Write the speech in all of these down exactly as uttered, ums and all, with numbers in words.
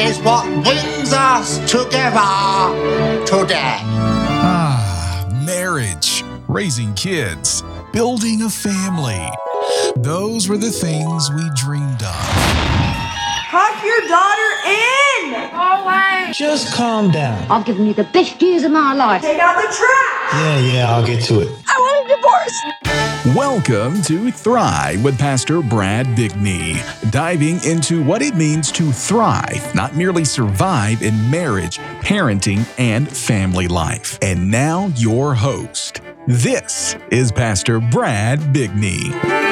is what brings us together today. Ah, marriage, raising kids, building a family. Those were the things we dreamed of. Tuck your daughter in! Always. Just calm down. I've given you the best years of my life. Take out the trash! Yeah, yeah, I'll get to it. I want a divorce. Welcome to Thrive with Pastor Brad Bigney, diving into what it means to thrive, not merely survive in marriage, parenting, and family life. And now your host. This is Pastor Brad Bigney.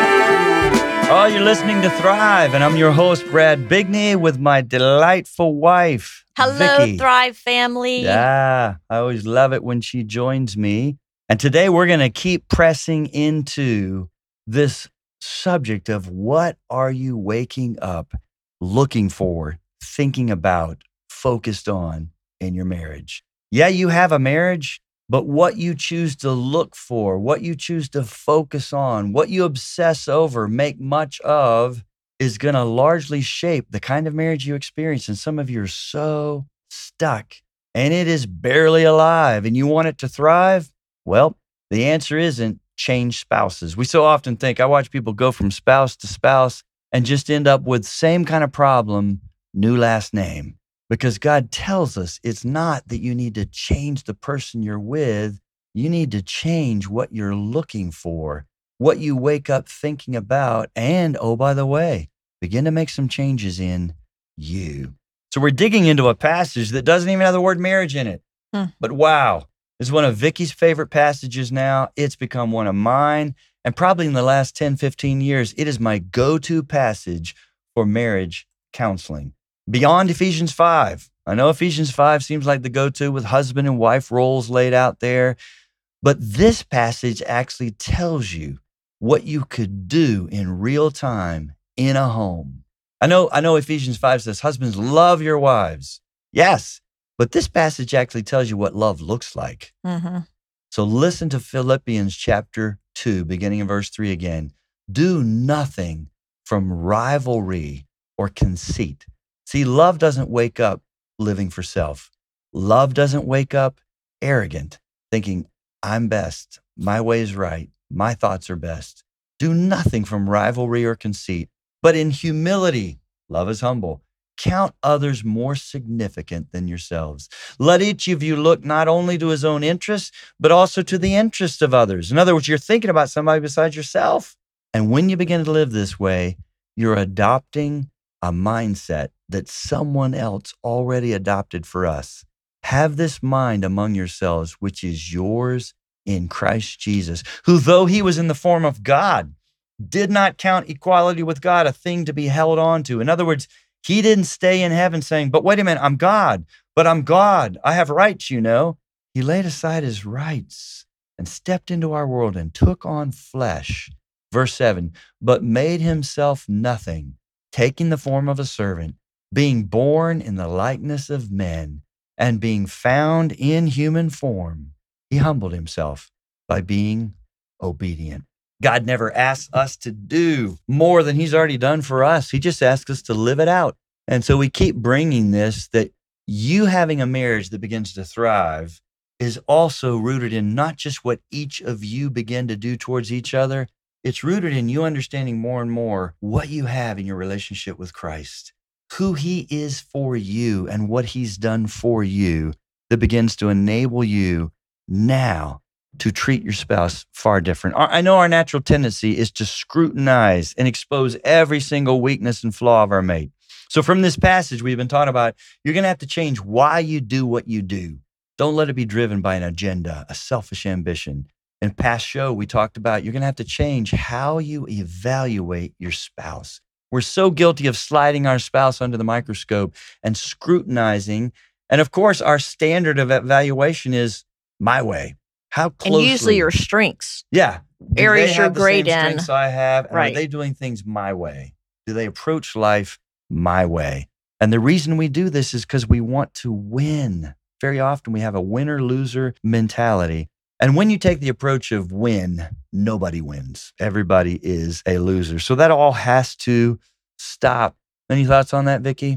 Oh, you're listening to Thrive, and I'm your host, Brad Bigney, with my delightful wife, Hello, Vicky. Thrive family. Yeah, I always love it when she joins me. And today we're going to keep pressing into this subject of what are you waking up looking for, thinking about, focused on in your marriage. Yeah, you have a marriage, but what you choose to look for, what you choose to focus on, what you obsess over, make much of, is going to largely shape the kind of marriage you experience. And some of you are so stuck and it is barely alive and you want it to thrive. Well, the answer isn't change spouses. We so often think, I watch people go from spouse to spouse and just end up with same kind of problem, new last name. Because God tells us it's not that you need to change the person you're with. You need to change what you're looking for, what you wake up thinking about. And oh, by the way, begin to make some changes in you. So we're digging into a passage that doesn't even have the word marriage in it. Hmm. But wow, it's one of Vicky's favorite passages now. It's become one of mine. And probably in the last ten, fifteen years, it is my go-to passage for marriage counseling. Beyond Ephesians five. I know Ephesians five seems like the go-to with husband and wife roles laid out there, but this passage actually tells you what you could do in real time in a home. I know, I know Ephesians five says, husbands, love your wives. Yes, but this passage actually tells you what love looks like. Mm-hmm. So listen to Philippians chapter two, beginning in verse three again. Do nothing from rivalry or conceit. See, love doesn't wake up living for self. Love doesn't wake up arrogant, thinking, I'm best, my way is right, my thoughts are best. Do nothing from rivalry or conceit, but in humility, love is humble. Count others more significant than yourselves. Let each of you look not only to his own interests, but also to the interests of others. In other words, you're thinking about somebody besides yourself. And when you begin to live this way, you're adopting a mindset that someone else already adopted for us. Have this mind among yourselves, which is yours in Christ Jesus, who though he was in the form of God, did not count equality with God a thing to be held on to. In other words, he didn't stay in heaven saying, but wait a minute, I'm God, but I'm God. I have rights, you know. He laid aside his rights and stepped into our world and took on flesh. Verse seven, but made himself nothing, taking the form of a servant, being born in the likeness of men, and being found in human form, he humbled himself by being obedient. God never asks us to do more than he's already done for us. He just asks us to live it out. And so we keep bringing this, that you having a marriage that begins to thrive is also rooted in not just what each of you begin to do towards each other. It's rooted in you understanding more and more what you have in your relationship with Christ, who he is for you and what he's done for you that begins to enable you now to treat your spouse far different. I know our natural tendency is to scrutinize and expose every single weakness and flaw of our mate. So from this passage we've been talking about, you're going to have to change why you do what you do. Don't let it be driven by an agenda, a selfish ambition. In past show, we talked about you're going to have to change how you evaluate your spouse. We're so guilty of sliding our spouse under the microscope and scrutinizing. And of course, our standard of evaluation is my way. How closely? And usually your strengths. Yeah. Do areas they you're have the great same in. strengths I have? And Right. Are they doing things my way? Do they approach life my way? And the reason we do this is because we want to win. Very often we have a winner-loser mentality. And when you take the approach of win, nobody wins. Everybody is a loser. So that all has to stop. Any thoughts on that, Vicky?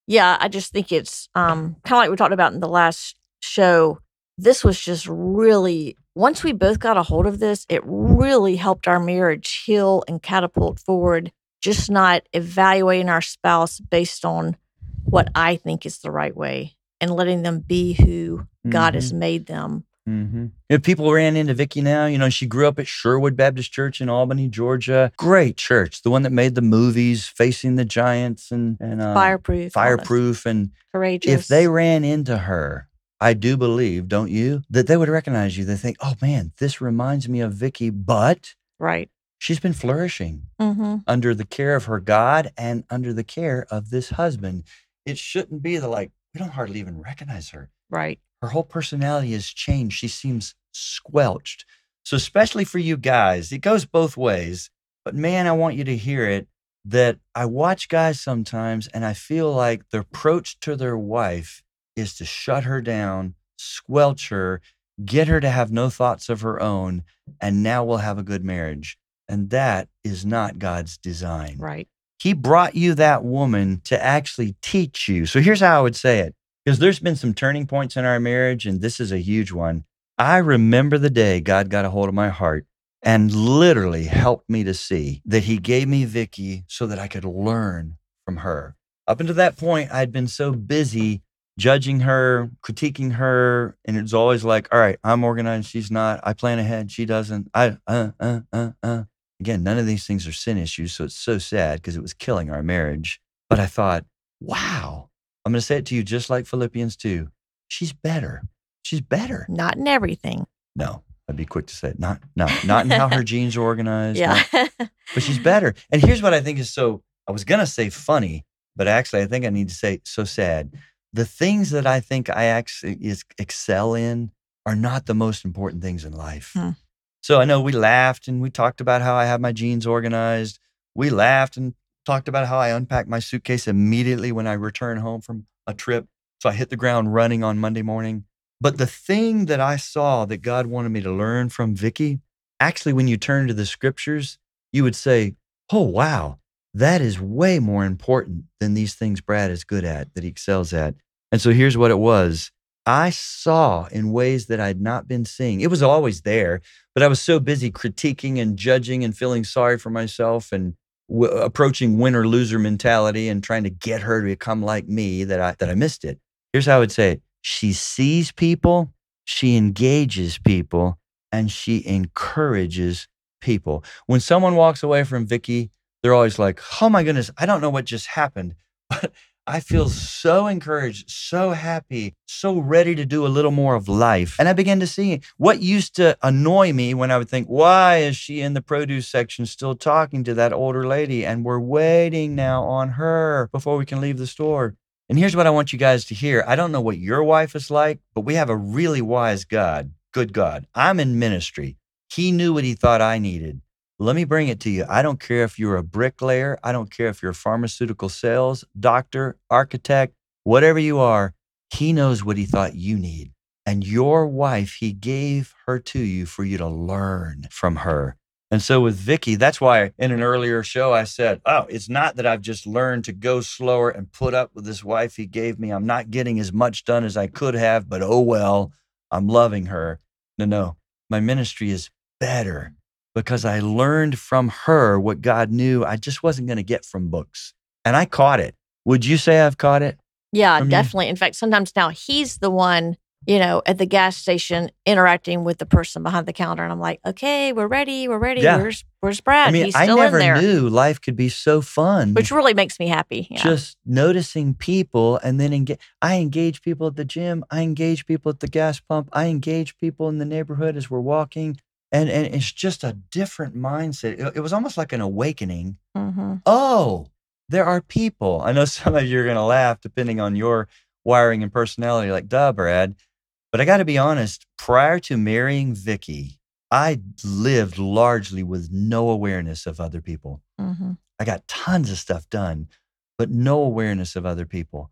Yeah, I just think it's um, kind of like we talked about in the last show. This was just really, once we both got a hold of this, it really helped our marriage heal and catapult forward, just not evaluating our spouse based on what I think is the right way and letting them be who God has made them. Mm-hmm. If people ran into Vicky now, you know, she grew up at Sherwood Baptist Church in Albany, Georgia. Great church. The one that made the movies Facing the Giants and, and uh, Fireproof. Fireproof. And Courageous. if they ran into her, I do believe, don't you, that they would recognize you. They think, oh man, this reminds me of Vicky, but Right. she's been flourishing Mm-hmm. under the care of her God and under the care of this husband. It shouldn't be the like, we don't hardly even recognize her. Right. Her whole personality has changed. She seems squelched. So especially for you guys, it goes both ways. But man, I want you to hear it, that I watch guys sometimes and I feel like the approach to their wife is to shut her down, squelch her, get her to have no thoughts of her own, and now we'll have a good marriage. And that is not God's design. Right. He brought you that woman to actually teach you. So here's how I would say it, because there's been some turning points in our marriage, and this is a huge one. I remember the day God got a hold of my heart and literally helped me to see that he gave me Vicky so that I could learn from her. Up until that point, I'd been so busy judging her, critiquing her, and it's always like, all right, I'm organized, she's not. I plan ahead, she doesn't. I, uh, uh, uh, uh. Again, none of these things are sin issues, so it's so sad because it was killing our marriage. But I thought, wow, I'm going to say it to you just like Philippians two. She's better. She's better. Not in everything. No, I'd be quick to say it. Not, no, not in how her genes are organized. Yeah. not- but she's better. And here's what I think is so, I was going to say funny, but actually I think I need to say so sad. The things that I think I actually is excel in are not the most important things in life. Hmm. So I know we laughed and we talked about how I have my jeans organized. We laughed and talked about how I unpacked my suitcase immediately when I return home from a trip. So I hit the ground running on Monday morning. But the thing that I saw that God wanted me to learn from Vicky, actually, when you turn to the scriptures, you would say, oh, wow, that is way more important than these things Brad is good at, that he excels at. And so here's what it was. I saw in ways that I'd not been seeing. It was always there, but I was so busy critiquing and judging and feeling sorry for myself and w- approaching winner loser mentality and trying to get her to become like me that I that I missed it. Here's how I would say it. She sees people, she engages people, and she encourages people. When someone walks away from Vicky, they're always like, oh my goodness, I don't know what just happened, but I feel so encouraged, so happy, so ready to do a little more of life. And I began to see what used to annoy me when I would think, why is she in the produce section still talking to that older lady? And we're waiting now on her before we can leave the store. And here's what I want you guys to hear. I don't know what your wife is like, but we have a really wise God, good God. I'm in ministry. He knew what he thought I needed. Let me bring it to you. I don't care if you're a bricklayer. I don't care if you're pharmaceutical sales, doctor, architect, whatever you are. He knows what he thought you need. And your wife, he gave her to you for you to learn from her. And so with Vicky, that's why in an earlier show I said, oh, it's not that I've just learned to go slower and put up with this wife he gave me. I'm not getting as much done as I could have, but oh well, I'm loving her. No, no, my ministry is better because I learned from her what God knew I just wasn't going to get from books. And I caught it. Would you say I've caught it? Yeah, from you? definitely. In fact, sometimes now he's the one, you know, at the gas station interacting with the person behind the counter. And I'm like, okay, we're ready. We're ready. Yeah. Where's where's Brad? I mean, He's I still never in there. knew life could be so fun. Which really makes me happy. Yeah. Just noticing people and then engage. I engage people at the gym. I engage people at the gas pump. I engage people in the neighborhood as we're walking. And, and it's just a different mindset. It, it was almost like an awakening. Mm-hmm. Oh, there are people. I know some of you are going to laugh depending on your wiring and personality, like, duh, Brad. But I got to be honest, prior to marrying Vicky, I lived largely with no awareness of other people. Mm-hmm. I got tons of stuff done, but no awareness of other people.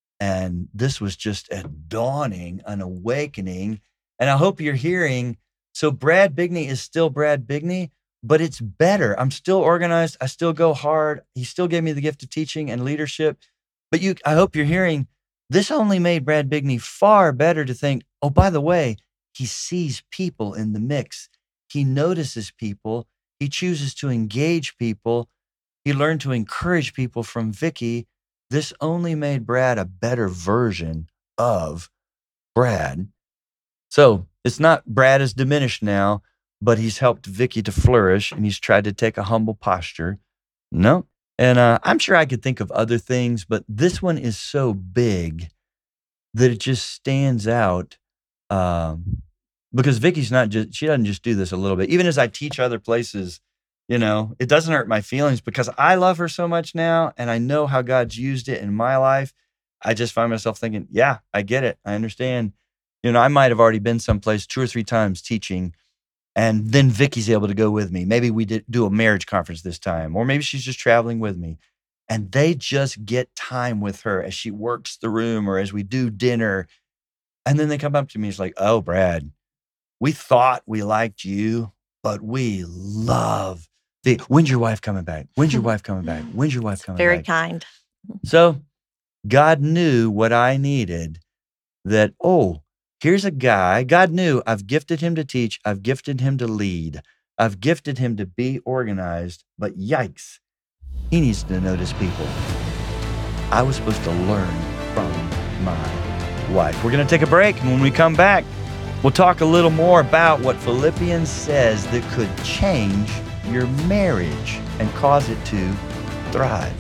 And this was just a dawning, an awakening. And I hope you're hearing, so Brad Bigney is still Brad Bigney, but it's better. I'm still organized. I still go hard. He still gave me the gift of teaching and leadership, But you, I hope you're hearing, this only made Brad Bigney far better to think, oh, by the way, he sees people in the mix. He notices people. He chooses to engage people. He learned to encourage people from Vicky. This only made Brad a better version of Brad. So it's not Brad is diminished now, but he's helped Vicky to flourish, and he's tried to take a humble posture. No. And uh, I'm sure I could think of other things, but this one is so big that it just stands out. Um, because Vicky's not just, she doesn't just do this a little bit. Even as I teach other places, you know, it doesn't hurt my feelings because I love her so much now, and I know how God's used it in my life. I just find myself thinking, yeah, I get it. I understand. You know, I might have already been someplace two or three times teaching, and then Vicky's able to go with me. Maybe we did do a marriage conference this time, or maybe she's just traveling with me. And they just get time with her as she works the room or as we do dinner. And then they come up to me. It's like, oh, Brad, we thought we liked you, but we love the, when's your wife coming back? When's your wife coming back? When's your wife coming Very back? kind. So God knew what I needed, that, oh, here's a guy. God knew I've gifted him to teach. I've gifted him to lead. I've gifted him to be organized. But yikes, he needs to notice people. I was supposed to learn from my wife. We're going to take a break. And when we come back, we'll talk a little more about what Philippians says that could change your marriage and cause it to thrive.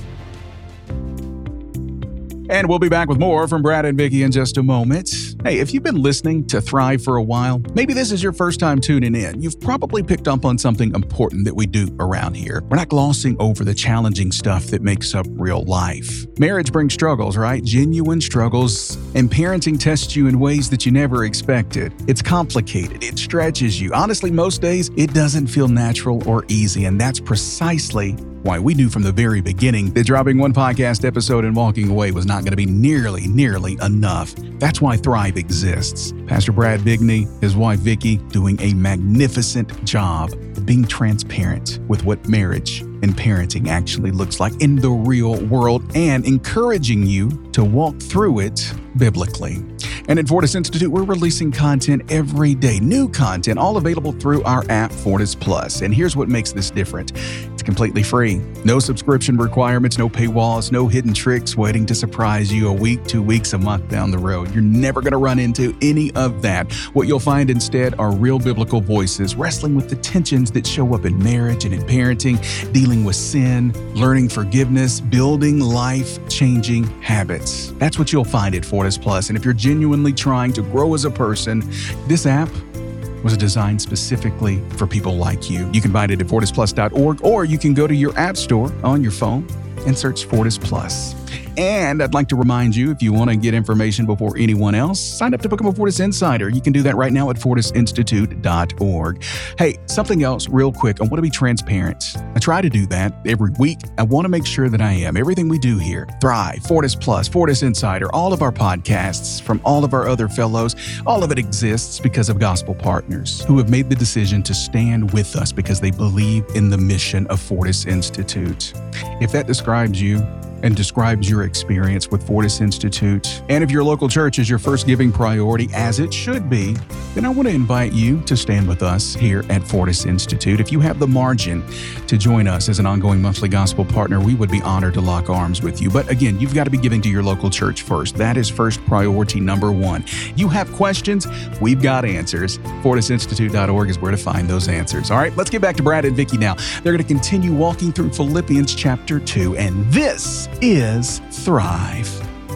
And we'll be back with more from Brad and Vicky in just a moment. Hey, if you've been listening to Thrive for a while, maybe this is your first time tuning in. You've probably picked up on something important that we do around here. We're not glossing over the challenging stuff that makes up real life. Marriage brings struggles, right? Genuine struggles. And parenting tests you in ways that you never expected. It's complicated. It stretches you. Honestly, most days, it doesn't feel natural or easy. And that's precisely why we knew from the very beginning that dropping one podcast episode and walking away was not going to be nearly, nearly enough. That's why Thrive exists. Pastor Brad Bigney, his wife Vicky, doing a magnificent job of being transparent with what marriage and parenting actually looks like in the real world and encouraging you to walk through it biblically. And at Fortis Institute, we're releasing content every day, new content, all available through our app, Fortis Plus. And here's what makes this different. It's completely free. No subscription requirements, no paywalls, no hidden tricks waiting to surprise you a week, two weeks, a month down the road. You're never going to run into any of that. What you'll find instead are real biblical voices wrestling with the tensions that show up in marriage and in parenting, dealing with sin, learning forgiveness, building life-changing habits. That's what you'll find at Fortis Plus. And if you're genuinely trying to grow as a person, this app was designed specifically for people like you. You can find it at fortis plus dot org, or you can go to your app store on your phone and search Fortis Plus. And I'd like to remind you, if you want to get information before anyone else, sign up to become a Fortis Insider. You can do that right now at fortis institute dot org. Hey, something else real quick. I want to be transparent. I try to do that every week. I want to make sure that I am. Everything we do here, Thrive, Fortis Plus, Fortis Insider, all of our podcasts from all of our other fellows, all of it exists because of gospel partners who have made the decision to stand with us because they believe in the mission of Fortis Institute. If that describes you, and describes your experience with Fortis Institute, and if your local church is your first giving priority, as it should be, then I want to invite you to stand with us here at Fortis Institute. If you have the margin to join us as an ongoing monthly gospel partner, we would be honored to lock arms with you. But again, you've got to be giving to your local church first. That is first priority number one. You have questions, we've got answers. fortis institute dot org is where to find those answers. All right, let's get back to Brad and Vicky now. They're going to continue walking through Philippians chapter two, and this is Thrive.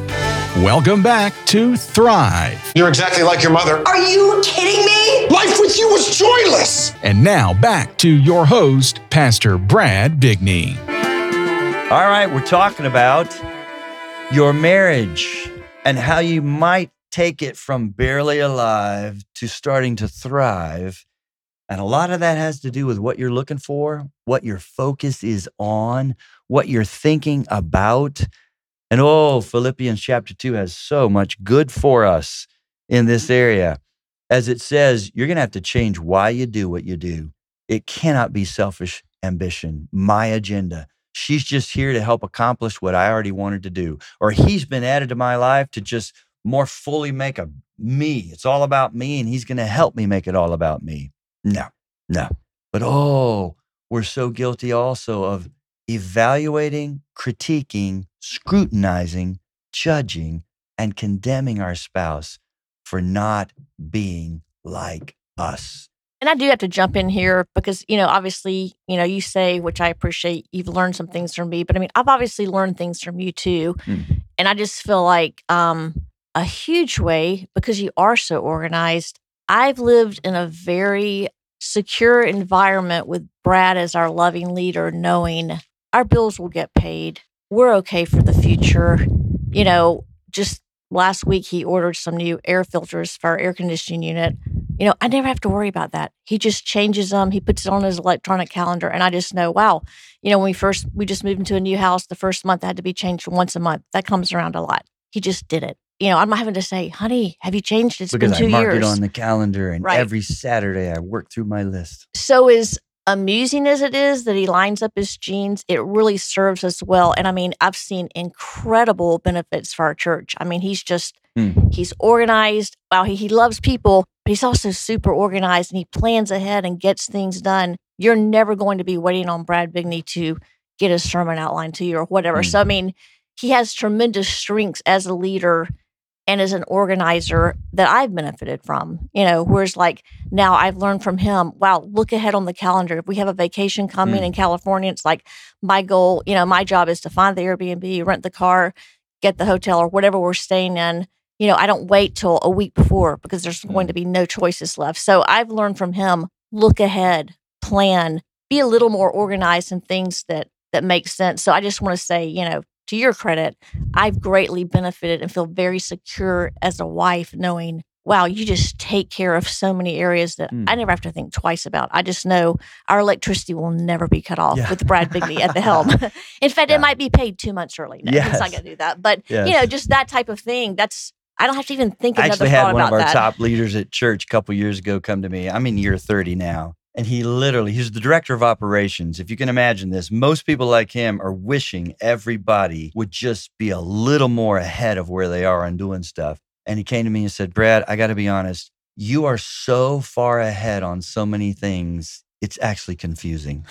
Welcome back to Thrive. You're exactly like your mother. Are you kidding me? Life with you was joyless. And now back to your host, Pastor Brad Bigney. All right, we're talking about your marriage and how you might take it from barely alive to starting to thrive. And a lot of that has to do with what you're looking for, what your focus is on, what you're thinking about. And oh, Philippians chapter two has so much good for us in this area. As it says, you're going to have to change why you do what you do. It cannot be selfish ambition, my agenda, she's just here to help accomplish what I already wanted to do. Or he's been added to my life to just more fully make a me. It's all about me, and he's going to help me make it all about me. No, no. But oh, we're so guilty also of evaluating, critiquing, scrutinizing, judging, and condemning our spouse for not being like us. And I do have to jump in here because, you know, obviously, you know, you say, which I appreciate, you've learned some things from me, but I mean, I've obviously learned things from you too. Mm. And I just feel like um, a huge way, because you are so organized, I've lived in a very secure environment with Brad as our loving leader, knowing our bills will get paid. We're okay for the future. You know, just last week, he ordered some new air filters for our air conditioning unit. You know, I never have to worry about that. He just changes them. He puts it on his electronic calendar. And I just know, wow, you know, when we first, we just moved into a new house, the first month had to be changed once a month. That comes around a lot. He just did it. You know, I'm not having to say, honey, have you changed? It's because been two I mark years. it on the calendar, and Right. every Saturday I work through my list. So as amusing as it is that he lines up his jeans, it really serves us well. And I mean, I've seen incredible benefits for our church. I mean, he's just, Mm. he's organized. Wow, he, he loves people, but he's also super organized, and he plans ahead and gets things done. You're never going to be waiting on Brad Bigney to get a sermon outlined to you or whatever. Mm. So, I mean, he has tremendous strengths as a leader and as an organizer that I've benefited from, you know, whereas like now I've learned from him, wow, look ahead on the calendar. If we have a vacation coming Mm. in California, it's like my goal, you know, my job is to find the Airbnb, rent the car, get the hotel or whatever we're staying in. You know, I don't wait till a week before because there's going to be no choices left. So I've learned from him, look ahead, plan, be a little more organized in things that that make sense. So I just want to say, you know, to your credit, I've greatly benefited and feel very secure as a wife knowing, wow, you just take care of so many areas that Mm. I never have to think twice about. I just know our electricity will never be cut off Yeah. with Brad Bigney at the helm. In fact, Yeah. it might be paid two months early. No, he's Yes. not going to do that. But, Yes. you know, just that type of thing, that's, I don't have to even think I another actually had thought one about of our that. top leaders at church a couple years ago come to me. I'm in year thirty now. And he literally, he's the director of operations. If you can imagine this, most people like him are wishing everybody would just be a little more ahead of where they are on doing stuff. And he came to me and said, Brad, I got to be honest, you are so far ahead on so many things. It's actually confusing.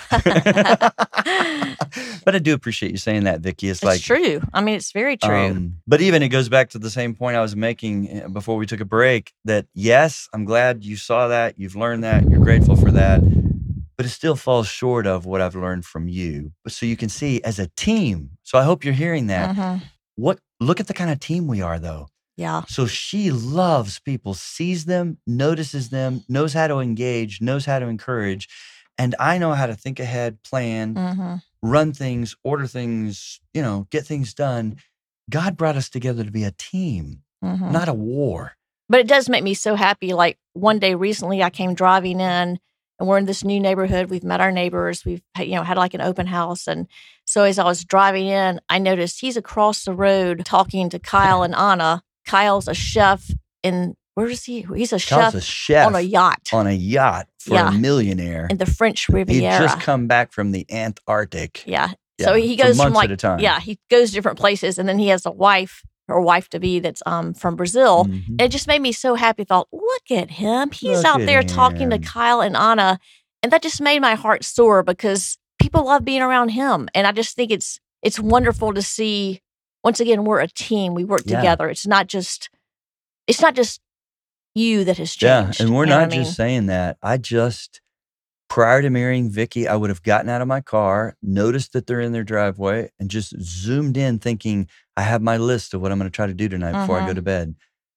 But I do appreciate you saying that, Vicki. It's, It's like, true. I mean, it's very true. Um, but even it goes back to the same point I was making uh, before we took a break, that yes, I'm glad you saw that, you've learned that, you're grateful for that, but it still falls short of what I've learned from you. But so you can see as a team, so I hope you're hearing that. Mhm. What look at the kind of team we are though. Yeah. So she loves people, sees them, notices them, knows how to engage, knows how to encourage. And I know how to think ahead, plan, hmm run things, order things, you know, get things done. God brought us together to be a team, hmm not a war. But it does make me so happy. Like one day recently, I came driving in, and we're in this new neighborhood. We've met our neighbors. We've you know had like an open house, and so as I was driving in, I noticed he's across the road talking to Kyle and Anna. Kyle's a chef in where is he? He's a Kyle's chef, a chef on a yacht on a yacht for Yeah. a millionaire. in the French He'd Riviera. just come back from the Antarctic. yeah. Yeah, So he for goes from months like at a time. yeah, he goes different places, and then he has a wife or wife to be that's um from Brazil. Mhm. And it just made me so happy. Thought, look at him. He's Look out at there talking to him. Kyle and Anna. And that just made my heart sore because people love being around him. And I just think it's it's wonderful to see, once again, we're a team. We work Yeah. together. It's not just it's not just you that has Yeah, changed. and we're you know not what I just saying that. I just, prior to marrying Vicki, I would have gotten out of my car, noticed that they're in their driveway, and just zoomed in thinking, I have my list of what I'm going to try to do tonight before I go Mhm. to bed.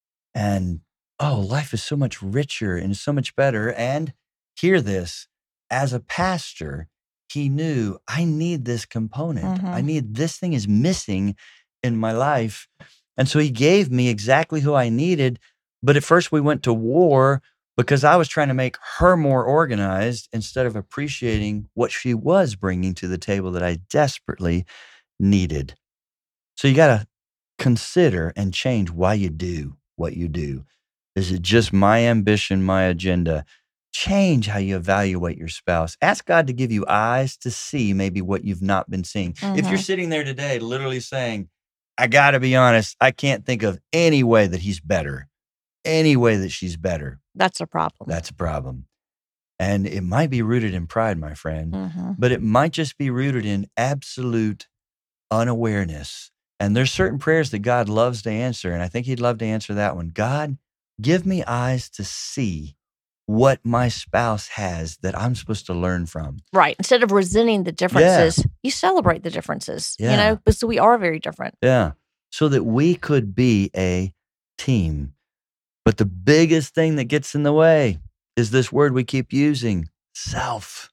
And, oh, life is so much richer and so much better. And hear this, as a pastor, he knew I need this component. I Mhm. need, this thing is missing in my life. And so he gave me exactly who I needed. But at first we went to war because I was trying to make her more organized instead of appreciating what she was bringing to the table that I desperately needed. So you got to consider and change why you do what you do. Is it just my ambition, my agenda change how you evaluate your spouse. Ask God to give you eyes to see maybe what you've not been seeing. If you're Mhm. sitting there today literally saying, I got to be honest, I can't think of any way that he's better, any way that she's better, That's a problem. that's a problem. And it might be rooted in pride, my friend, Mhm. but it might just be rooted in absolute unawareness. And there's certain prayers that God loves to answer. And I think he'd love to answer that one. God, give me eyes to see what my spouse has that I'm supposed to learn from. Right. Instead of resenting the differences, you celebrate the differences, you Yeah. know, because we are very different. Yeah. So that we could be a team. But the biggest thing that gets in the way is this word we keep using, self.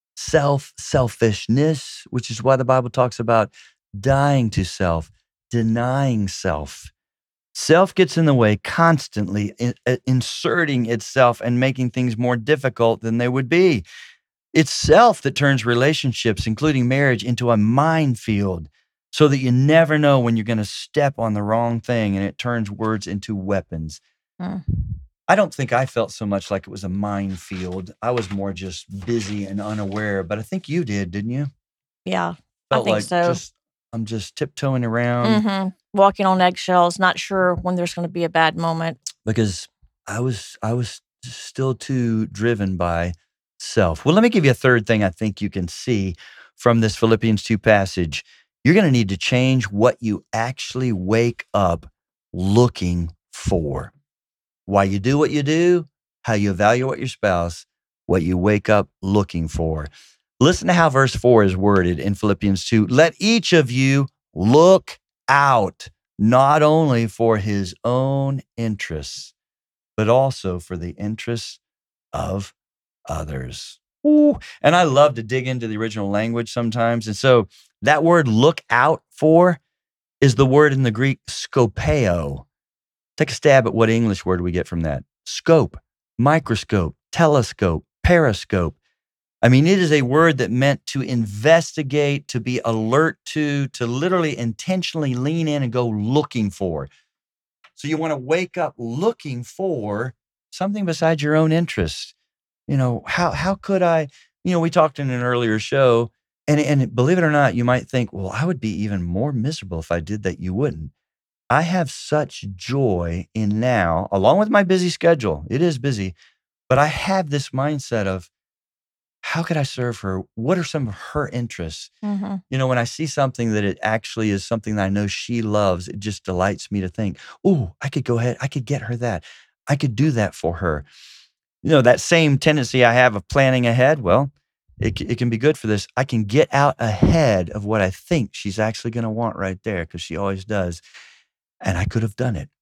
Self, selfishness, which is why the Bible talks about dying to self, denying self. Self gets in the way constantly, in, uh, inserting itself and making things more difficult than they would be. It's self that turns relationships, including marriage, into a minefield so that you never know when you're going to step on the wrong thing, and it turns words into weapons. Mm. I don't think I felt so much like it was a minefield. I was more just busy and unaware, but I think you did, didn't you? Yeah, I Felt think like so. just I'm just tiptoeing around hmm Walking on eggshells, not sure when there's going to be a bad moment. because I was I was still too driven by self. Well, let me give you a third thing I think you can see from this Philippians two passage. You're going to need to change what you actually wake up looking for. Why you do what you do, how you evaluate your spouse, what you wake up looking for. Listen to how verse four is worded in Philippians two. Let each of you look out, not only for his own interests, but also for the interests of others. Ooh. And I love to dig into the original language sometimes. And so that word look out for is the word in the Greek skopeo. Take a stab at what English word we get from that. Scope, microscope, telescope, periscope. I mean, it is a word that meant to investigate, to be alert to, to literally intentionally lean in and go looking for. So you want to wake up looking for something besides your own interests. You know, how how could I, you know, we talked in an earlier show, and, and believe it or not, you might think, well, I would be even more miserable if I did that. You wouldn't. I have such joy in now, along with my busy schedule. It is busy, but I have this mindset of how could I serve her? What are some of her interests? hmm You know, when I see something that it actually is something that I know she loves, it just delights me to think, oh, I could go ahead, I could get her that. I could do that for her. You know, that same tendency I have of planning ahead, well, it, c- it can be good for this. I can get out ahead of what I think she's actually going to want right there because she always does. And I could have done it.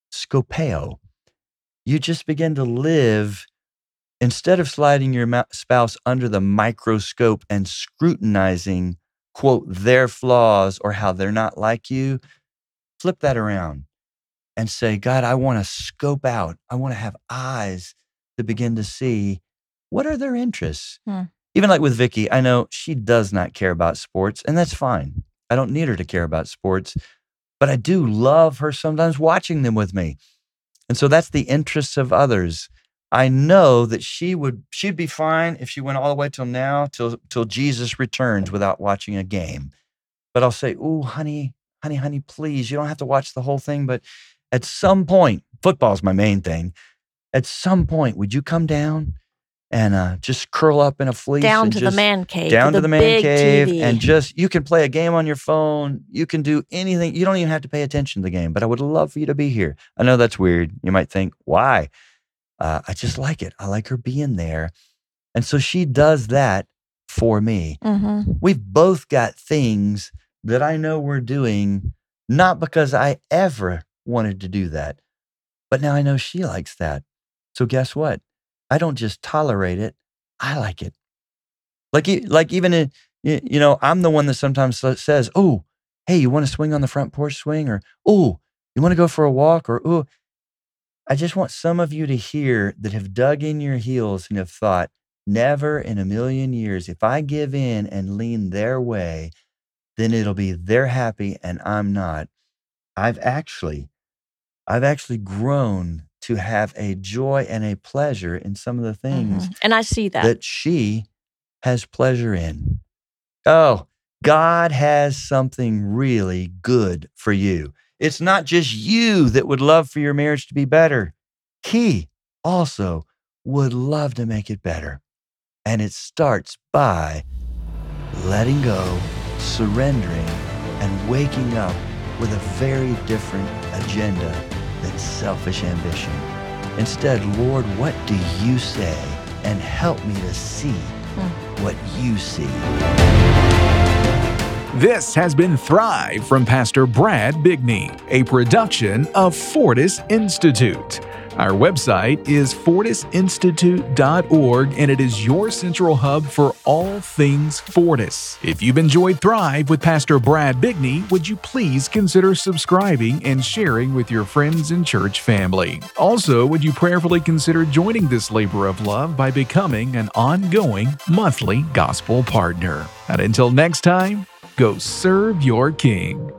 Scopeo. You just begin to live instead of sliding your ma- spouse under the microscope and scrutinizing, quote, their flaws or how they're not like you. Flip that around and say, God, I want to scope out. I want to have eyes to begin to see what are their interests. Hmm. Even like with Vicky, I know she does not care about sports, and that's fine. I don't need her to care about sports, but I do love her sometimes watching them with me. And so that's the interests of others. I know that she would she'd be fine if she went all the way till now, till till Jesus returns without watching a game. But I'll say, "Ooh, honey, honey, honey, please, you don't have to watch the whole thing, but at some point, football's my main thing. At some point, would you come down and uh, just curl up in a fleece Down and to the just man cave, down to to the the man big cave T V. and just you can play a game on your phone. You can do anything. You don't even have to pay attention to the game, but I would love for you to be here. I know that's weird. You might think, why? Uh, I just like it. I like her being there. And so she does that for me. hmm We've both got things that I know we're doing, not because I ever wanted to do that, but now I know she likes that. So guess what? I don't just tolerate it. I like it. Like, e- like even in, y- you know, I'm the one that sometimes sa- says, "Oh, hey, you want to swing on the front porch swing?" Or, "Oh, you want to go for a walk?" Or, "Oh," I just want some of you to hear that have dug in your heels and have thought, never in a million years, if I give in and lean their way, then it'll be they're happy and I'm not. I've actually, I've actually grown to have a joy and a pleasure in some of the things Mhm. And I see that. that she has pleasure in. Oh, God has something really good for you. It's not just you that would love for your marriage to be better. He also would love to make it better. And it starts by letting go, surrendering, and waking up with a very different agenda than selfish ambition. Instead, Lord, what do you say? And help me to see what you see. This has been Thrive from Pastor Brad Bigney, a production of Fortis Institute. Our website is fortis institute dot org, and it is your central hub for all things Fortis. If you've enjoyed Thrive with Pastor Brad Bigney, would you please consider subscribing and sharing with your friends and church family? Also, would you prayerfully consider joining this labor of love by becoming an ongoing monthly gospel partner? And until next time, go serve your King.